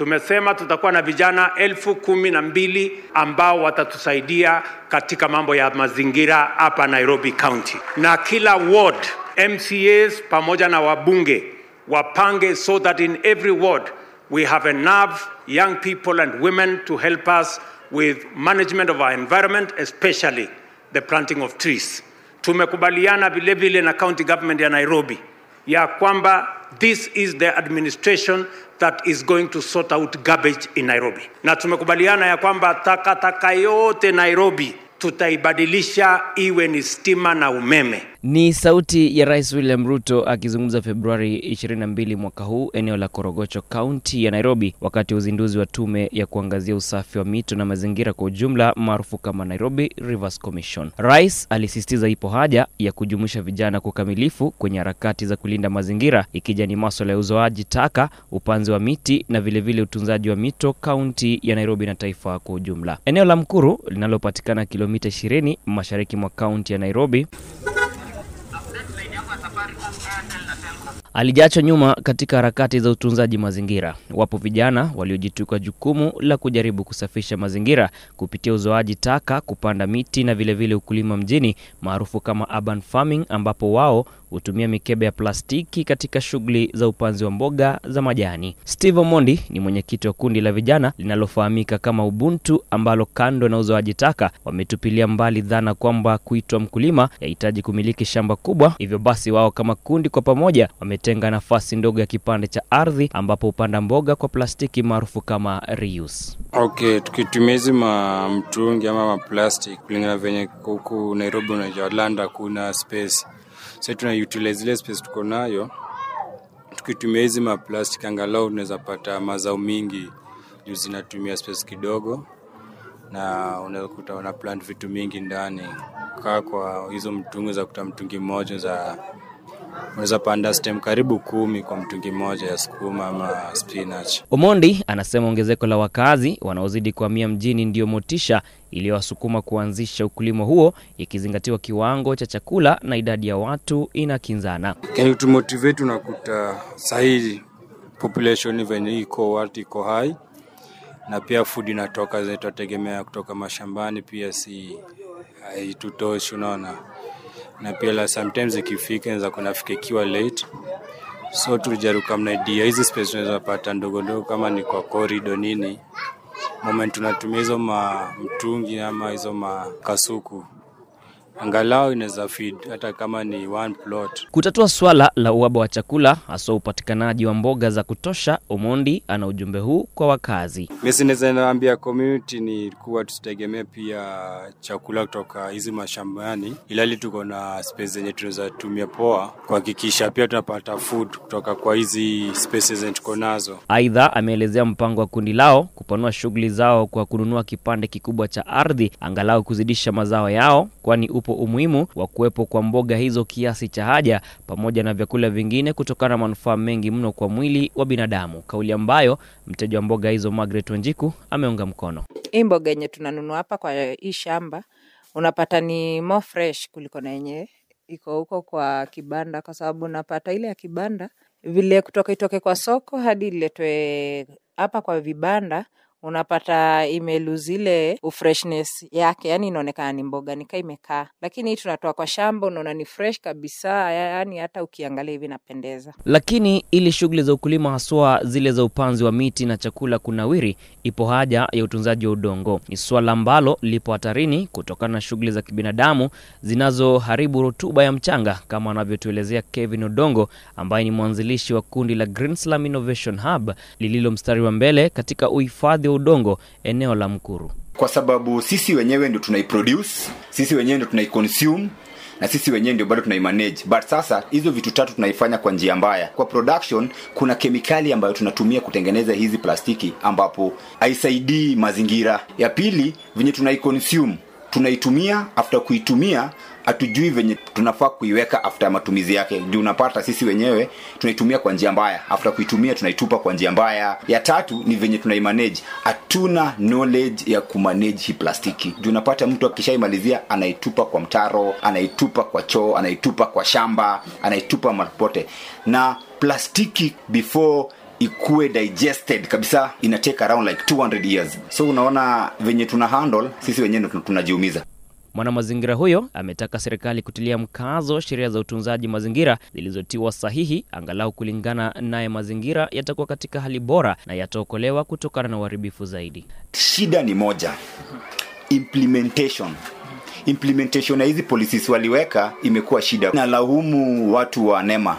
Tumesema tutakuwa na vijana 12,000 ambao watatusaidia katika mambo ya mazingira hapa Nairobi County. Na kila ward MCAs pamoja na wabunge wapange so that in every ward we have enough young people and women to help us with management of our environment, especially the planting of trees. Tumekubaliana vile vile na county government ya Nairobi ya kwamba this is the administration that is going to sort out garbage in Nairobi. Na tumekubaliana ya kwamba takataka yote Nairobi tutaibadilisha iwe ni stima na umeme. Ni sauti ya Rais William Ruto akizungumza Februari 22 mwaka huu eneo la Korogocho County ya Nairobi wakati uzinduzi wa tume ya kuangazia usafi wa mito na mazingira kwa ujumla maarufu kama Nairobi Rivers Commission. Rais alisisitiza ipo haja ya kujumuisha vijana kukamilifu kwenye harakati za kulinda mazingira ikija ni masuala ya uzoaji taka, upanzi wa miti na vile vile utunzaji wa mito County ya Nairobi na taifa kwa ujumla. Eneo la Mkuru linalopatikana kilomita 20 mashariki mwa County ya Nairobi alijachwa nyuma katika harakati za utunzaji mazingira. Wapo vijana waliojituka jukumu la kujaribu kusafisha mazingira kupitia uzoaji taka, kupanda miti na vile vile ukulima mjini maarufu kama urban farming, ambapo wao hutumia mikebe ya plastiki katika shughuli za upanzi wa mboga za majani. Steve Omondi ni mwenyekiti wa kundi la vijana linalofahamika kama Ubuntu, ambalo kando na uzoaji taka wametupilia mbali dhana kwamba kuitwa mkulima yahitaji kumiliki shamba kubwa. Hivyo basi wao kama kundi kwa pamoja wametenga nafasi ndogo ya kipande cha ardhi ambapo upanda mboga kwa plastiki maarufu kama reuse. Okay, tukitumia hizi mtungi ama plastic kulingana venye huku Nairobi unajua Landa kuna space. Sasa tunautilize ile space tuko nayo. Tukitumia hizi plastic angalau unaweza pata mazao mingi juu zinatumia space kidogo na unaweza kuta una plant vitu mingi ndani. Kwa hizo mtungi za kuta mtungi mmoja za unaweza panda stem karibu 10 kwa mtungi mmoja ya sukuma ama spinach. Omondi anasema ongezeko la wakazi wanaozidi kuhamia mjini ndio motisha iliyowasukuma kuanzisha ukulima huo, ikizingatiwa kiwango cha chakula na idadi ya watu inakinzana. Can to motivate unakuta sahihi population venye iko high na pia food inatoka zetu tegemea kutoka mashambani pia si haitutoshi unaona. Na pia la sometimes ikifika inaweza kunafika kiwa late. So tulijaribu kama idea hizi space tunaweza pata ndogo kama ni kwa corridor nini. Moment tunatumia hizo mtungi ama hizo kasuku. Angalau inaweza feed hata kama ni one plot. Kutatua swala la uhaba wa chakula hasa upatikanaji wa mboga za kutosha, Omondi ana ujumbe huu kwa wakazi. Mimi naambia community ni kuwa tusitegemee pia chakula kutoka hizi mashambani, ilali tuko na space zenye tunaweza tumia poa kuhakikisha pia tunapata food kutoka kwa hizi spaces zenye tuko nazo. Aidha ameelezea mpango wa kundi lao kupanua shughuli zao kwa kununua kipande kikubwa cha ardhi angalau kuzidisha mazao yao, kwani upo umuhimu wa kuwepo kwa mboga hizo kiasi cha haja pamoja na vyakula vingine kutokana na manufaa mengi mno kwa mwili wa binadamu, kauli ambayo mteja wa mboga hizo Margaret Wanjiku ameunga mkono. Hii mboga yenye tunanunua hapa kwa hii shamba unapata ni more fresh kuliko na yenye iko huko kwa kibanda, kwa sababu unapata ile ya kibanda vile kutoka itoke kwa soko hadi iletwe hapa kwa vibanda unapata imelose ile freshness yake, yani inaonekana ni mboga nika imekaa. Lakini hii tunatoa kwa shamba unaona ni fresh kabisa, yani hata ukiangalia hivi inapendeza. Lakini ili shughuli za ukulima haswa zile za upanzi wa miti na chakula kunawiri, ipo haja ya utunzaji wa udongo. Ni swala ambalo lipo hatarini kutokana na shughuli za kibinadamu zinazoharibu rutuba ya mchanga, kama anavyotuelezea Kevin Odongo ambaye ni mwanzilishi wa kundi la Green Slum Innovation Hub lililo mstari wa mbele katika uhifadhi wa udongo eneo la Mkuru. Kwa sababu sisi wenyewe ndio tunaiproduce, sisi wenyewe ndio tunaiconsume na sisi wenyewe ndio bado tunaimanage. But sasa hizo vitu tatu tunaifanya kwa njia mbaya. Kwa production kuna kemikali ambayo tunatumia kutengeneza hizi plastiki ambapo haisaidii mazingira. Ya pili, venye tunaiconsume, tunaitumia, after kuitumia hatujui venye tunafaa kuiweka after matumizi yake. Ndio unapata sisi wenyewe tunaitumia kwa njia mbaya, after kuitumia tunaitupa kwa njia mbaya. Ya tatu ni venye tunaimanage, hatuna knowledge ya kumanage hii plastiki. Ndio unapata mtu akishaimalizia anaitupa kwa mtaro, anaitupa kwa choo, anaitupa kwa shamba, anaitupa mahali pote. Na plastiki before ikue digested kabisa, ina take around like 200 years. So unaona venye tuna handle sisi wenyewe tunajiumiza. Mwanamazingira huyo ametaka serikali kutilia mkazo sheria za utunzaji mazingira zilizotiwa sahihi, angalau kulingana naye mazingira yatakuwa katika hali bora na yataokolewa kutokana na uharibifu zaidi. Shida ni moja, implementation ya hizi policies waliweka imekuwa shida. Na laumu watu wa NEMA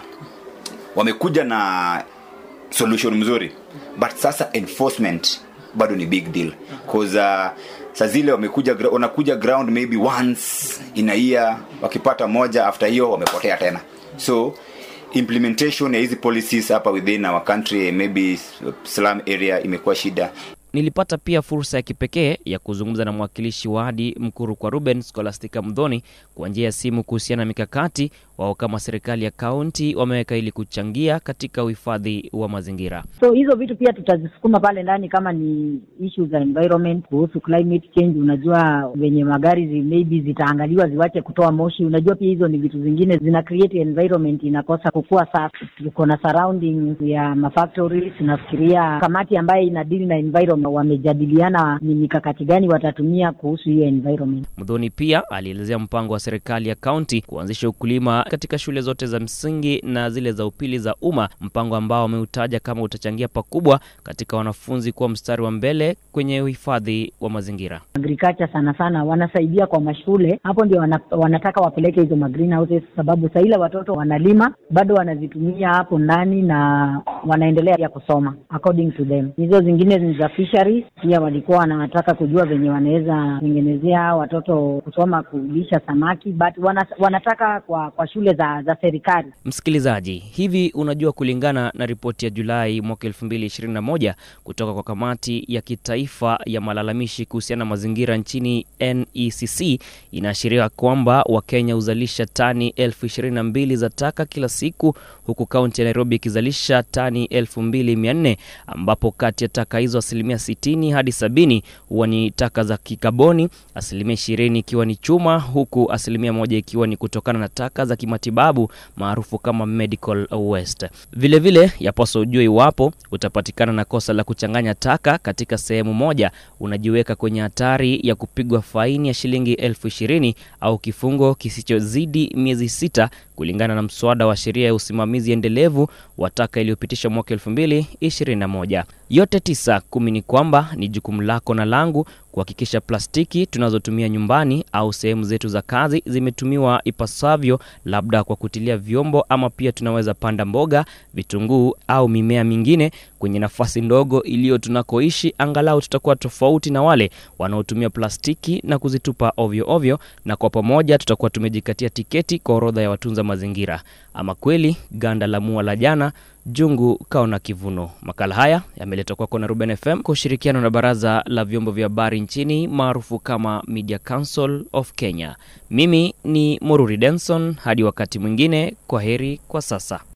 wamekuja na solution mzuri, but sasa enforcement bado ni big deal, cause saa zile wanakuja ground maybe once in a year, wakipata moja after hiyo wamepotea tena. So implementation ya hizi policies hapa within our country, maybe slum area, imekuwa shida. Nilipata pia fursa ya kipekee ya kuzungumza na mwakilishi wadi Mkuru kwa Ruben, Scholastica Mdhoni, kwa njia ya simu kuhusiana na mikakati wao kama serikali ya kaunti wameweka ili kuchangia katika uhifadhi wa mazingira. So hizo vitu pia tutazisukuma pale ndani, kama ni issues za environment, kuhusu climate change. Unajua venye magari maybe zitaangaliwa ziwache kutoa moshi. Unajua pia hizo ni vitu zingine zina create environment inakosa kukua safi. Tuko na surroundings ya mafactories. Nafikiria kamati ambayo ina deal na environment wamejadiliana ni mikakati gani watatumia kuhusu hiyo environment. Mdhoni pia alielezea mpango wa serikali ya kaunti kuanzisha ukulima katika shule zote za msingi na zile za upili za umma, mpango ambao ameutaja kama utachangia pakubwa katika wanafunzi kuwa mstari wa mbele kwenye uhifadhi wa mazingira. Agriculture sana wanasaidia kwa mashule, hapo ndio wanataka wapeleke hizo greenhouses, sababu saa ile watoto wanalima bado wanazitumia hapo ndani na wanaendelea ya kusoma according to them. Hizo zingine ni za fisheries, pia walikuwa wanataka kujua venye wanaweza tengenezea watoto kusoma kulisha samaki, but wanataka kwa shule za serikali. Msikilizaji, hivi unajua kulingana na ripoti ya Julai mwaka 2021 kutoka kwa kamati ya kitaifa ya malalamishi kuhusiana na mazingira nchini NECC, inaashiria kwamba Wakenya uzalisha tani 22,000 za taka kila siku, huku kaunti ya Nairobi ikizalisha tani 2,400, ambapo kati ya taka hizo 60% hadi 70% huwa ni taka za kikaboni, 20% ikiwa ni chuma, huku 1% ikiwa ni kutokana na taka za kimatibabu maarufu kama medical waste. Vile yapaswa ujue iwapo utapatikana na kosa la kuchanganya taka katika sehemu moja, unajiweka kwenye hatari ya kupigwa faini ya shilingi 20,000 au kifungo kisichozidi miezi 6 kulingana na mswada wa sheria ya usimamizi endelevu wa taka iliyopitishwa mwaka 2021. Yote 9 ni kwamba ni jukumu lako na langu kuhakikisha plastiki tunazotumia nyumbani au sehemu zetu za kazi zimetumiwa ipasavyo, labda kwa kutilia vyombo, ama pia tunaweza panda mboga, vitunguu au mimea mingine kwenye nafasi ndogo iliyo tunakoishi. Angalau tutakuwa tofauti na wale wanaotumia plastiki na kuzitupa ovyo, na kwa pamoja tutakuwa tumejikatia tiketi kwa orodha ya watunza mazingira. Ama kweli ganda la mua la jana, jungu kaona kivuno. Makala haya yameletwa kwako na Ruben FM kwa ushirikiano na Baraza la Vyombo vya Habari nchini maarufu kama Media Council of Kenya. Mimi ni Mururi Denson, hadi wakati mwingine, kwa heri kwa sasa.